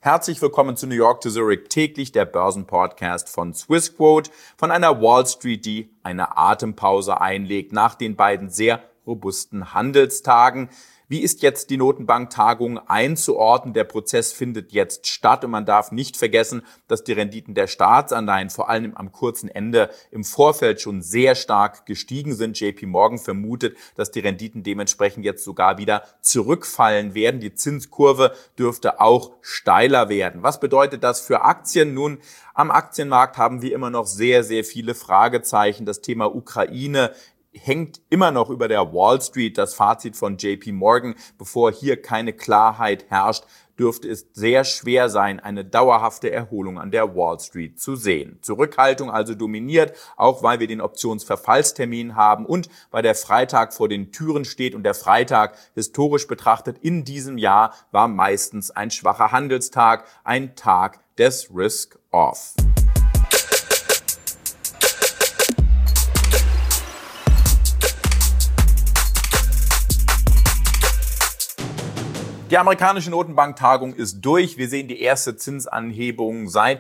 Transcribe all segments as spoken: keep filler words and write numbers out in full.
Herzlich willkommen zu New York to Zurich täglich, der Börsenpodcast von Swissquote, von einer Wall Street, die eine Atempause einlegt nach den beiden sehr robusten Handelstagen. Wie ist jetzt die Notenbanktagung einzuordnen? Der Prozess findet jetzt statt und man darf nicht vergessen, dass die Renditen der Staatsanleihen vor allem am kurzen Ende im Vorfeld schon sehr stark gestiegen sind. J P Morgan vermutet, dass die Renditen dementsprechend jetzt sogar wieder zurückfallen werden. Die Zinskurve dürfte auch steiler werden. Was bedeutet das für Aktien? Nun, am Aktienmarkt haben wir immer noch sehr, sehr viele Fragezeichen. Das Thema Ukraine hängt immer noch über der Wall Street. Das Fazit von J P Morgan: Bevor hier keine Klarheit herrscht, dürfte es sehr schwer sein, eine dauerhafte Erholung an der Wall Street zu sehen. Zurückhaltung also dominiert, auch weil wir den Optionsverfallstermin haben und weil der Freitag vor den Türen steht. Und der Freitag, historisch betrachtet, in diesem Jahr war meistens ein schwacher Handelstag, ein Tag des Risk-Off. Die amerikanische Notenbanktagung ist durch. Wir sehen die erste Zinsanhebung seit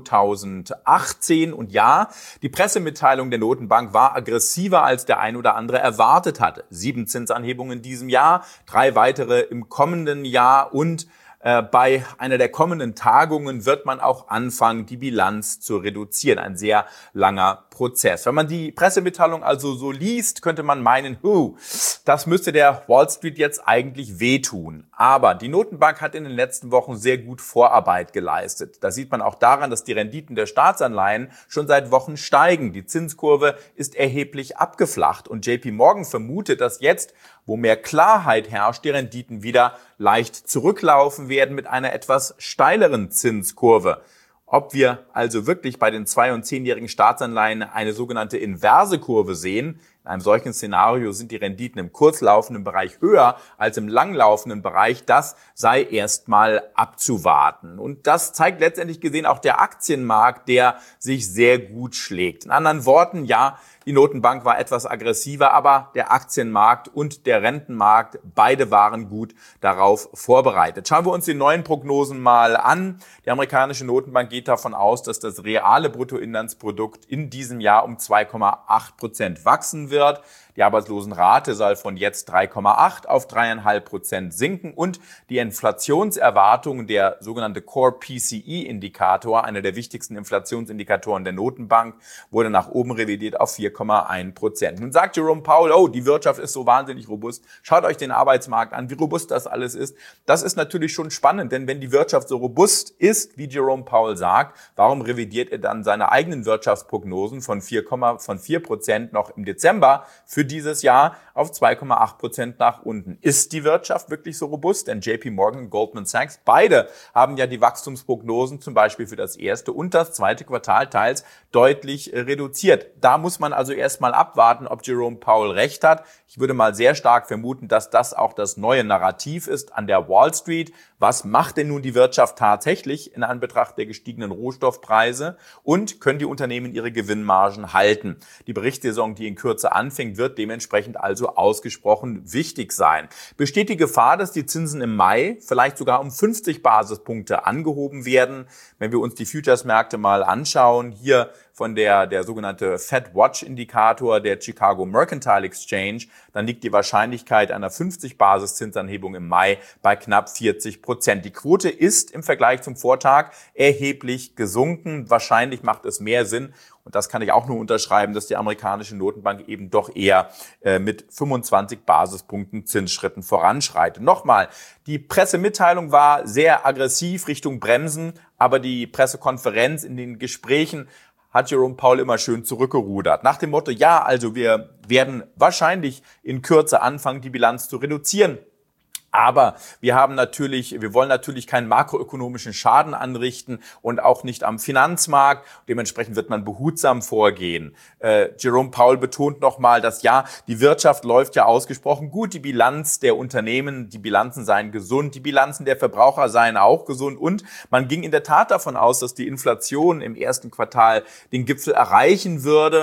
zweitausendachtzehn. Und ja, die Pressemitteilung der Notenbank war aggressiver, als der ein oder andere erwartet hatte. Sieben Zinsanhebungen in diesem Jahr, drei weitere im kommenden Jahr und Äh, bei einer der kommenden Tagungen wird man auch anfangen, die Bilanz zu reduzieren. Ein sehr langer Prozess. Wenn man die Pressemitteilung also so liest, könnte man meinen, huh, das müsste der Wall Street jetzt eigentlich wehtun. Aber die Notenbank hat in den letzten Wochen sehr gut Vorarbeit geleistet. Das sieht man auch daran, dass die Renditen der Staatsanleihen schon seit Wochen steigen. Die Zinskurve ist erheblich abgeflacht und J P Morgan vermutet, dass jetzt, wo mehr Klarheit herrscht, die Renditen wieder leicht zurücklaufen werden mit einer etwas steileren Zinskurve. Ob wir also wirklich bei den zwei- und zehnjährigen Staatsanleihen eine sogenannte inverse Kurve sehen, in einem solchen Szenario sind die Renditen im kurzlaufenden Bereich höher als im langlaufenden Bereich, das sei erstmal abzuwarten. Und das zeigt letztendlich gesehen auch der Aktienmarkt, der sich sehr gut schlägt. In anderen Worten, ja, die Notenbank war etwas aggressiver, aber der Aktienmarkt und der Rentenmarkt, beide waren gut darauf vorbereitet. Schauen wir uns die neuen Prognosen mal an. Die amerikanische Notenbank geht davon aus, dass das reale Bruttoinlandsprodukt in diesem Jahr um zwei Komma acht Prozent wachsen wird. Die Arbeitslosenrate soll von jetzt drei Komma acht auf drei Komma fünf Prozent sinken und die Inflationserwartung, der sogenannte Core P C E-Indikator, einer der wichtigsten Inflationsindikatoren der Notenbank, wurde nach oben revidiert auf vier Komma eins Prozent. Nun sagt Jerome Powell, oh, die Wirtschaft ist so wahnsinnig robust. Schaut euch den Arbeitsmarkt an, wie robust das alles ist. Das ist natürlich schon spannend, denn wenn die Wirtschaft so robust ist, wie Jerome Powell sagt, warum revidiert er dann seine eigenen Wirtschaftsprognosen von vier Prozent noch im Dezember für dieses Jahr auf zwei Komma acht Prozent nach unten? Ist die Wirtschaft wirklich so robust? Denn J P Morgan und Goldman Sachs, beide haben ja die Wachstumsprognosen zum Beispiel für das erste und das zweite Quartal teils deutlich reduziert. Da muss man also erstmal abwarten, ob Jerome Powell recht hat. Ich würde mal sehr stark vermuten, dass das auch das neue Narrativ ist an der Wall Street. Was macht denn nun die Wirtschaft tatsächlich in Anbetracht der gestiegenen Rohstoffpreise und können die Unternehmen ihre Gewinnmargen halten? Die Berichtssaison, die in Kürze anfängt, wird dementsprechend also ausgesprochen wichtig sein. Besteht die Gefahr, dass die Zinsen im Mai vielleicht sogar um fünfzig Basispunkte angehoben werden? Wenn wir uns die Futures-Märkte mal anschauen, hier von der, der sogenannte Fed Watch Indikator der Chicago Mercantile Exchange, dann liegt die Wahrscheinlichkeit einer fünfzig Basiszinsanhebung im Mai bei knapp vierzig Prozent. Die Quote ist im Vergleich zum Vortag erheblich gesunken. Wahrscheinlich macht es mehr Sinn, und das kann ich auch nur unterschreiben, dass die amerikanische Notenbank eben doch eher äh, mit fünfundzwanzig Basispunkten Zinsschritten voranschreitet. Nochmal, die Pressemitteilung war sehr aggressiv Richtung Bremsen, aber die Pressekonferenz in den Gesprächen hat Jerome Powell immer schön zurückgerudert. Nach dem Motto, ja, also wir werden wahrscheinlich in Kürze anfangen, die Bilanz zu reduzieren. Aber wir haben natürlich, wir wollen natürlich keinen makroökonomischen Schaden anrichten und auch nicht am Finanzmarkt. Dementsprechend wird man behutsam vorgehen. Äh, Jerome Powell betont nochmal, dass ja, die Wirtschaft läuft ja ausgesprochen gut. Die Bilanz der Unternehmen, die Bilanzen seien gesund, die Bilanzen der Verbraucher seien auch gesund. Und man ging in der Tat davon aus, dass die Inflation im ersten Quartal den Gipfel erreichen würde.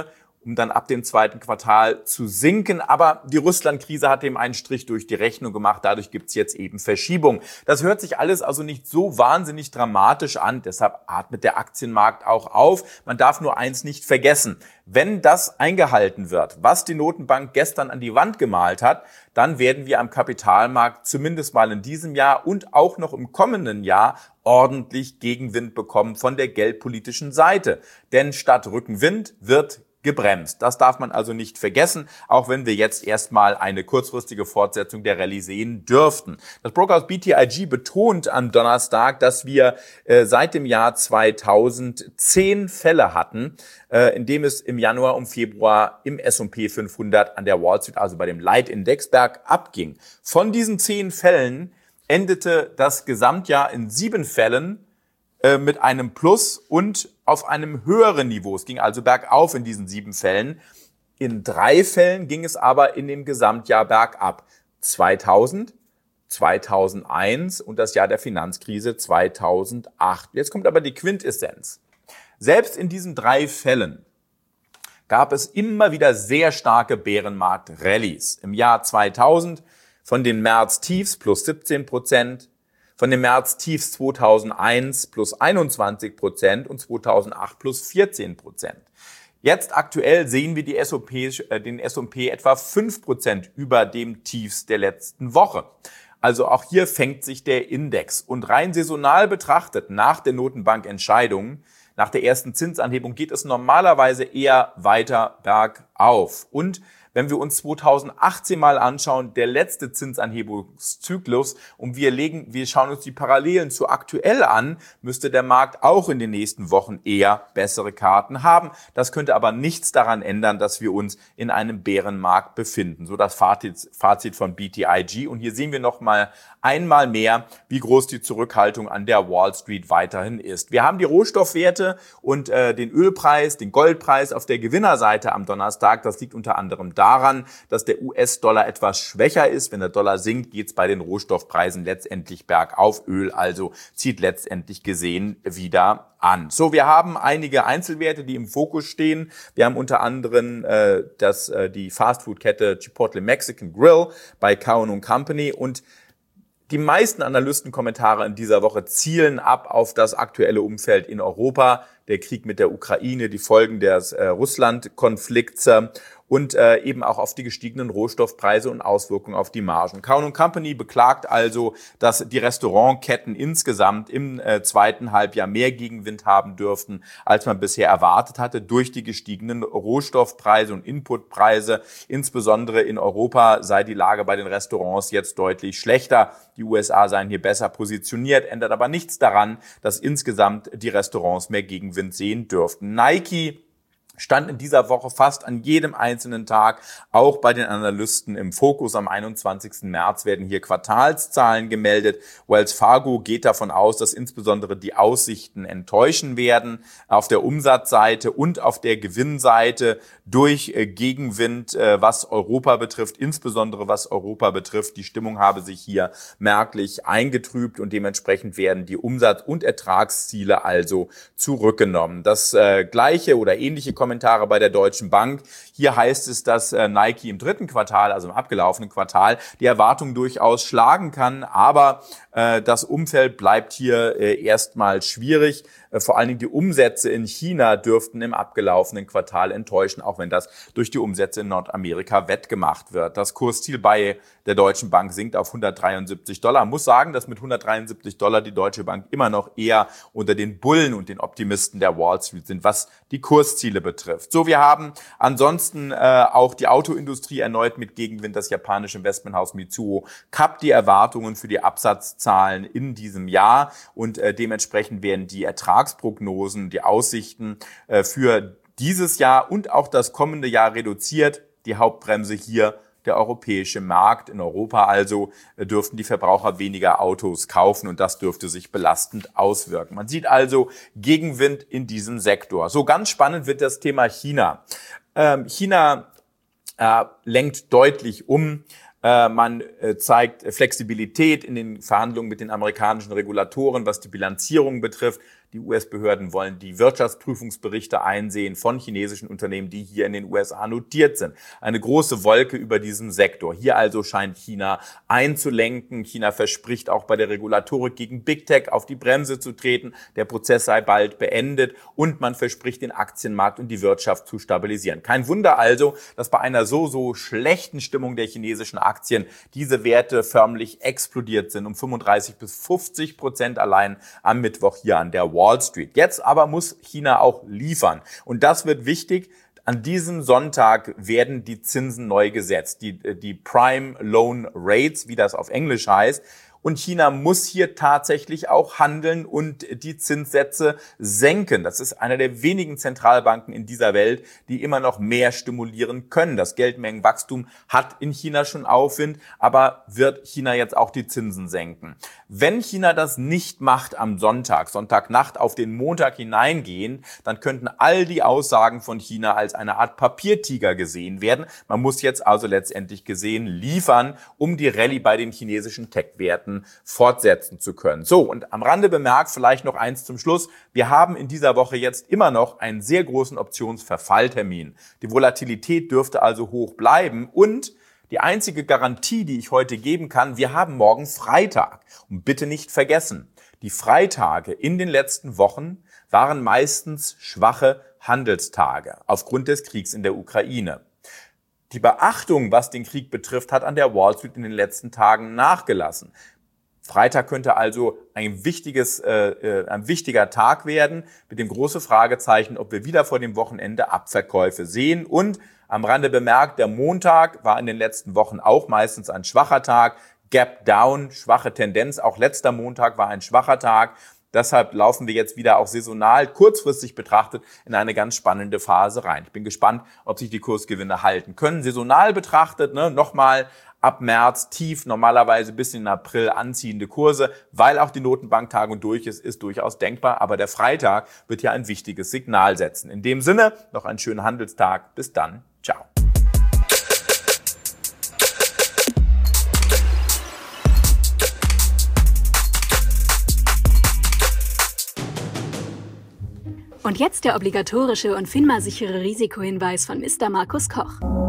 um dann ab dem zweiten Quartal zu sinken. Aber die Russland-Krise hat dem einen Strich durch die Rechnung gemacht. Dadurch gibt es jetzt eben Verschiebung. Das hört sich alles also nicht so wahnsinnig dramatisch an. Deshalb atmet der Aktienmarkt auch auf. Man darf nur eins nicht vergessen. Wenn das eingehalten wird, was die Notenbank gestern an die Wand gemalt hat, dann werden wir am Kapitalmarkt zumindest mal in diesem Jahr und auch noch im kommenden Jahr ordentlich Gegenwind bekommen von der geldpolitischen Seite. Denn statt Rückenwind wird gebremst. Das darf man also nicht vergessen, auch wenn wir jetzt erstmal eine kurzfristige Fortsetzung der Rallye sehen dürften. Das Brokerhaus B T I G betont am Donnerstag, dass wir äh, seit dem Jahr zweitausendzehn Fälle hatten, äh, in dem es im Januar und Februar im S und P fünfhundert an der Wall Street, also bei dem Leitindex, bergab ging. Von diesen zehn Fällen endete das Gesamtjahr in sieben Fällen mit einem Plus und auf einem höheren Niveau. Es ging also bergauf in diesen sieben Fällen. In drei Fällen ging es aber in dem Gesamtjahr bergab. zweitausend, zweitausendeins und das Jahr der Finanzkrise zweitausendacht. Jetzt kommt aber die Quintessenz. Selbst in diesen drei Fällen gab es immer wieder sehr starke Bärenmarkt-Rallies. Im Jahr zweitausend von den März-Tiefs plus siebzehn Prozent, von dem März-Tiefs zweitausendeins plus einundzwanzig Prozent und zweitausendacht plus vierzehn Prozent. Jetzt aktuell sehen wir die S und P, äh, den S und P etwa fünf Prozent über dem Tiefs der letzten Woche. Also auch hier fängt sich der Index. Und rein saisonal betrachtet, nach der Notenbankentscheidung, nach der ersten Zinsanhebung, geht es normalerweise eher weiter bergauf. Und wenn wir uns zweitausendachtzehn mal anschauen, der letzte Zinsanhebungszyklus, und wir legen, wir schauen uns die Parallelen zu aktuell an, müsste der Markt auch in den nächsten Wochen eher bessere Karten haben. Das könnte aber nichts daran ändern, dass wir uns in einem Bärenmarkt befinden. So das Fazit, Fazit von B T I G. Und hier sehen wir noch mal einmal mehr, wie groß die Zurückhaltung an der Wall Street weiterhin ist. Wir haben die Rohstoffwerte und äh, den Ölpreis, den Goldpreis auf der Gewinnerseite am Donnerstag. Das liegt unter anderem da daran, dass der U S-Dollar etwas schwächer ist. Wenn der Dollar sinkt, geht es bei den Rohstoffpreisen letztendlich bergauf. Öl also zieht letztendlich gesehen wieder an. So, wir haben einige Einzelwerte, die im Fokus stehen. Wir haben unter anderem äh, das, äh, die Fastfood-Kette Chipotle Mexican Grill bei Cowen und Company, und die meisten Analystenkommentare in dieser Woche zielen ab auf das aktuelle Umfeld in Europa, der Krieg mit der Ukraine, die Folgen des äh, Russland-Konflikts äh, und äh, eben auch auf die gestiegenen Rohstoffpreise und Auswirkungen auf die Margen. Cowen und Company beklagt also, dass die Restaurantketten insgesamt im äh, zweiten Halbjahr mehr Gegenwind haben dürften, als man bisher erwartet hatte, durch die gestiegenen Rohstoffpreise und Inputpreise. Insbesondere in Europa sei die Lage bei den Restaurants jetzt deutlich schlechter. Die U S A seien hier besser positioniert, ändert aber nichts daran, dass insgesamt die Restaurants mehr Gegenwind sehen dürften. Nike stand in dieser Woche fast an jedem einzelnen Tag auch bei den Analysten im Fokus. Am einundzwanzigsten März werden hier Quartalszahlen gemeldet. Wells Fargo geht davon aus, dass insbesondere die Aussichten enttäuschen werden auf der Umsatzseite und auf der Gewinnseite durch Gegenwind, was Europa betrifft, insbesondere was Europa betrifft. Die Stimmung habe sich hier merklich eingetrübt und dementsprechend werden die Umsatz- und Ertragsziele also zurückgenommen. Das äh, gleiche oder ähnliche Kommentare bei der Deutschen Bank. Hier heißt es, dass äh, Nike im dritten Quartal, also im abgelaufenen Quartal, die Erwartungen durchaus schlagen kann, aber äh, das Umfeld bleibt hier äh, erstmal schwierig. Äh, vor allen Dingen die Umsätze in China dürften im abgelaufenen Quartal enttäuschen, auch wenn das durch die Umsätze in Nordamerika wettgemacht wird. Das Kursziel bei der Deutschen Bank sinkt auf hundertdreiundsiebzig Dollar. Ich muss sagen, dass mit hundertdreiundsiebzig Dollar die Deutsche Bank immer noch eher unter den Bullen und den Optimisten der Wall Street sind, was die Kursziele betrifft. So, wir haben ansonsten äh, auch die Autoindustrie erneut mit Gegenwind. Das japanische Investmenthaus Mitsuo kappt die Erwartungen für die Absatzzahlen in diesem Jahr und äh, dementsprechend werden die Ertragsprognosen, die Aussichten äh, für dieses Jahr und auch das kommende Jahr reduziert. Die Hauptbremse hier der europäische Markt. In Europa also dürften die Verbraucher weniger Autos kaufen und das dürfte sich belastend auswirken. Man sieht also Gegenwind in diesem Sektor. So, ganz spannend wird das Thema China. Ähm, China äh, lenkt deutlich um. Äh, man äh, zeigt Flexibilität in den Verhandlungen mit den amerikanischen Regulatoren, was die Bilanzierung betrifft. Die U S-Behörden wollen die Wirtschaftsprüfungsberichte einsehen von chinesischen Unternehmen, die hier in den U S A notiert sind. Eine große Wolke über diesem Sektor. Hier also scheint China einzulenken. China verspricht auch bei der Regulatorik gegen Big Tech auf die Bremse zu treten. Der Prozess sei bald beendet und man verspricht, den Aktienmarkt und die Wirtschaft zu stabilisieren. Kein Wunder also, dass bei einer so, so schlechten Stimmung der chinesischen Aktien diese Werte förmlich explodiert sind, um fünfunddreißig bis fünfzig Prozent allein am Mittwoch hier an der Wall Street. Jetzt aber muss China auch liefern. Und das wird wichtig. An diesem Sonntag werden die Zinsen neu gesetzt, die, die Prime Loan Rates, wie das auf Englisch heißt. Und China muss hier tatsächlich auch handeln und die Zinssätze senken. Das ist einer der wenigen Zentralbanken in dieser Welt, die immer noch mehr stimulieren können. Das Geldmengenwachstum hat in China schon Aufwind, aber wird China jetzt auch die Zinsen senken? Wenn China das nicht macht am Sonntag, Sonntagnacht auf den Montag hineingehen, dann könnten all die Aussagen von China als eine Art Papiertiger gesehen werden. Man muss jetzt also letztendlich gesehen liefern, um die Rallye bei den chinesischen Tech-Werten fortsetzen zu können. So, und am Rande bemerkt vielleicht noch eins zum Schluss. Wir haben in dieser Woche jetzt immer noch einen sehr großen Optionsverfalltermin. Die Volatilität dürfte also hoch bleiben und die einzige Garantie, die ich heute geben kann, wir haben morgen Freitag. Und bitte nicht vergessen, die Freitage in den letzten Wochen waren meistens schwache Handelstage aufgrund des Kriegs in der Ukraine. Die Beachtung, was den Krieg betrifft, hat an der Wall Street in den letzten Tagen nachgelassen. Freitag könnte also ein wichtiges, äh, ein wichtiger Tag werden, mit dem großen Fragezeichen, ob wir wieder vor dem Wochenende Abverkäufe sehen. Und am Rande bemerkt, der Montag war in den letzten Wochen auch meistens ein schwacher Tag. Gap down, schwache Tendenz. Auch letzter Montag war ein schwacher Tag. Deshalb laufen wir jetzt wieder auch saisonal, kurzfristig betrachtet, in eine ganz spannende Phase rein. Ich bin gespannt, ob sich die Kursgewinne halten können. Saisonal betrachtet, ne, nochmal ab März tief, normalerweise bis in den April anziehende Kurse, weil auch die Notenbanktagung durch ist, ist durchaus denkbar. Aber der Freitag wird ja ein wichtiges Signal setzen. In dem Sinne, noch einen schönen Handelstag. Bis dann. Ciao. Und jetzt der obligatorische und FINMA-sichere Risikohinweis von Mister Markus Koch.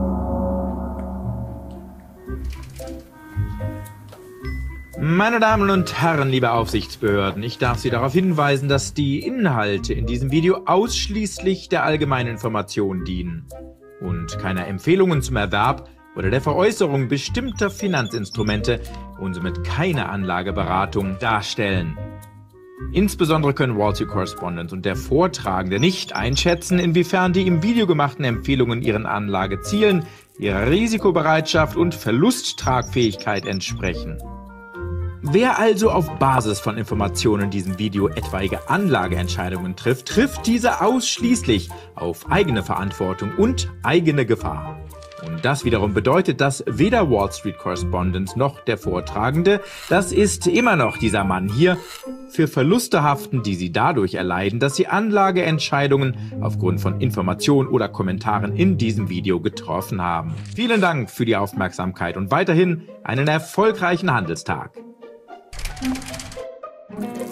Meine Damen und Herren, liebe Aufsichtsbehörden, ich darf Sie darauf hinweisen, dass die Inhalte in diesem Video ausschließlich der allgemeinen Information dienen und keine Empfehlungen zum Erwerb oder der Veräußerung bestimmter Finanzinstrumente und somit keine Anlageberatung darstellen. Insbesondere können Wall Street Correspondent und der Vortragende nicht einschätzen, inwiefern die im Video gemachten Empfehlungen ihren Anlagezielen, ihrer Risikobereitschaft und Verlusttragfähigkeit entsprechen. Wer also auf Basis von Informationen in diesem Video etwaige Anlageentscheidungen trifft, trifft diese ausschließlich auf eigene Verantwortung und eigene Gefahr. Und das wiederum bedeutet, dass weder Wall Street Correspondent noch der Vortragende, das ist immer noch dieser Mann hier, für Verluste haften, die sie dadurch erleiden, dass sie Anlageentscheidungen aufgrund von Informationen oder Kommentaren in diesem Video getroffen haben. Vielen Dank für die Aufmerksamkeit und weiterhin einen erfolgreichen Handelstag.